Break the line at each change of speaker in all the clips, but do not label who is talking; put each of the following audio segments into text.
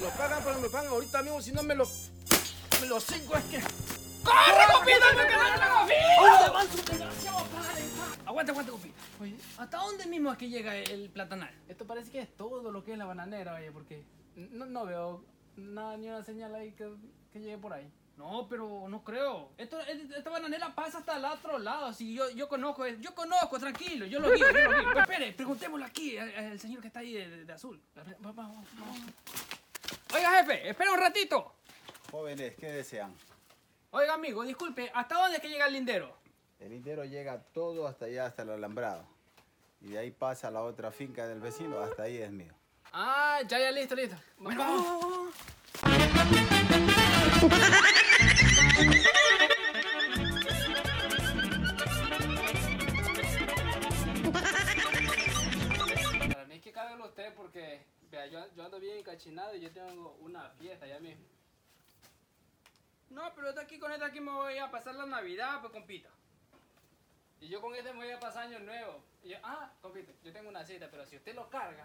lo pagan, pero me lo pagan ahorita mismo, si no me lo cinco es que...
¡Corre, compita! ¡Porque no lo hago bien! Aguanta, compita. Oye, ¿hasta dónde mismo es que llega el platanal?
Esto parece que es todo lo que es la bananera, oye, porque no veo nada, ni una señal ahí que llegue por ahí.
No, pero no creo. Esta bananera pasa hasta el otro lado. Así yo conozco, tranquilo, yo lo vi. Pero espere, preguntémosle aquí al señor que está ahí de azul.
Vamos.
Oiga, jefe, espera un ratito.
Jóvenes, ¿qué desean?
Oiga, amigo, disculpe, ¿hasta dónde es que llega el lindero?
El lindero llega todo hasta allá, hasta el alambrado. Y de ahí pasa a la otra finca del vecino, hasta ahí es mío.
Ah, ya, listo.
Bueno, vamos.
Para mí es que cárguelo usted porque, vea, yo ando bien encachinado y yo tengo una fiesta ya mismo.
No, pero con esta aquí me voy a pasar la Navidad, pues, compita.
Y yo con este me voy a pasar año nuevo. Y yo, compite, yo tengo una cita, pero si usted lo carga,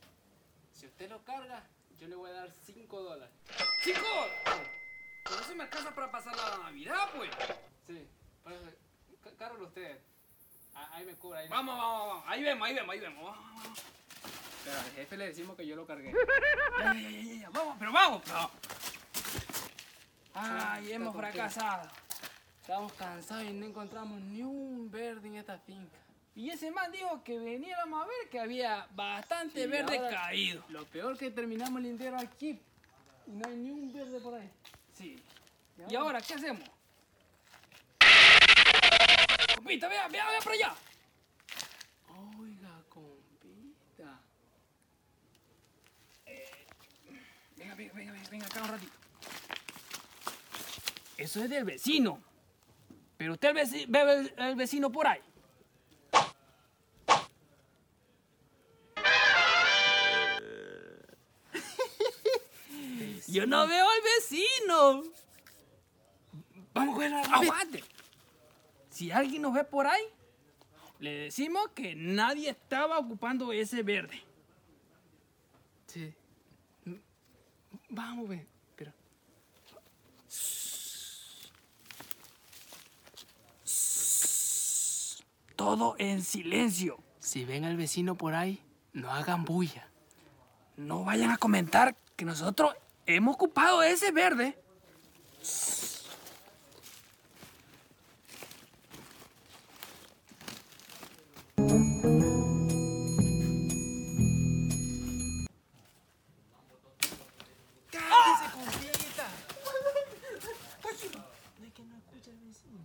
yo le voy a dar $5.
¡5! Pero eso me alcanza para pasar la Navidad, pues.
Sí, por eso, cárguelo usted. Ahí me cubra.
Vamos. Ahí vemos. Vamos.
Pero al jefe le decimos que yo lo cargué.
Ya. Vamos. Ay, hemos fracasado.
Estamos cansados y no encontramos ni un verde en esta finca.
Y ese man dijo que veniéramos a ver que había bastante verde caído.
Lo peor que terminamos el lindero aquí y no hay ni un verde por ahí.
Sí. ¿Y ahora qué hacemos? Compita, vea por allá.
Oiga, compita.
Venga acá un ratito. Eso es del vecino. Pero usted ve el vecino por ahí. Yo no veo al vecino.
Vamos a cogerla.
Aguante. Si alguien nos ve por ahí, le decimos que nadie estaba ocupando ese verde.
Sí. Vamos, ve. Pero...
Todo en silencio.
Si ven al vecino por ahí, no hagan bulla.
No vayan a comentar que nosotros hemos ocupado ese verde.
¡Cállese, compita! Es que no escucha el vecino.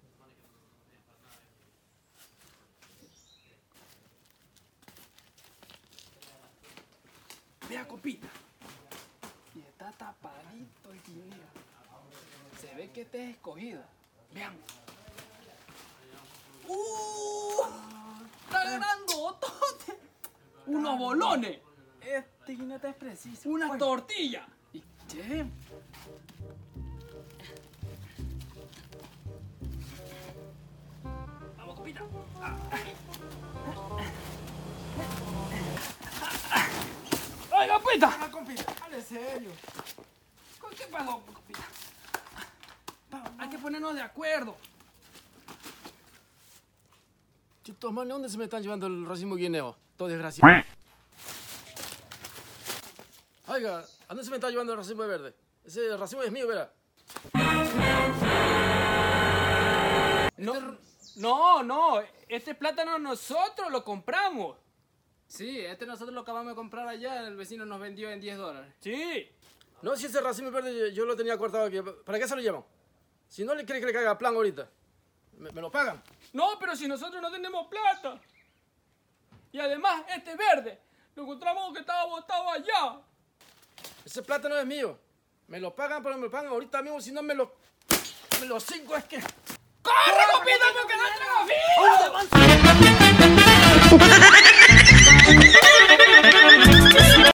Vea, compita.
Y está tapadito el dinero. Se ve que este es escogido.
Veamos. ¡Está grandotote! ¡Unos bolones!
Este jinete es preciso.
¡Unas tortillas!
Y che.
Vamos, compita. ¡Ay, compita!
Compita, hable serio.
¿Qué pasó, compita? Hay que ponernos de acuerdo.
Chitos, man, ¿dónde se me están llevando el racimo guineo? Todo desgraciado. Oiga, ¿a dónde se me está llevando el racimo de verde? Ese racimo es mío, verá.
No. Este plátano nosotros lo compramos.
Sí, este nosotros lo acabamos de comprar allá. El vecino nos vendió en $10.
Sí.
No, si ese racimo verde yo lo tenía cortado aquí. ¿Para qué se lo llevan? Si no le quiere que le caiga plan ahorita, me lo pagan.
No, pero si nosotros no tenemos plata. Y además, este verde, lo encontramos que estaba botado allá.
Ese plátano es mío. Me lo pagan, pero me lo pagan ahorita mismo, si no me lo cinco es que...
¡Corre, compita, porque no te lo vi!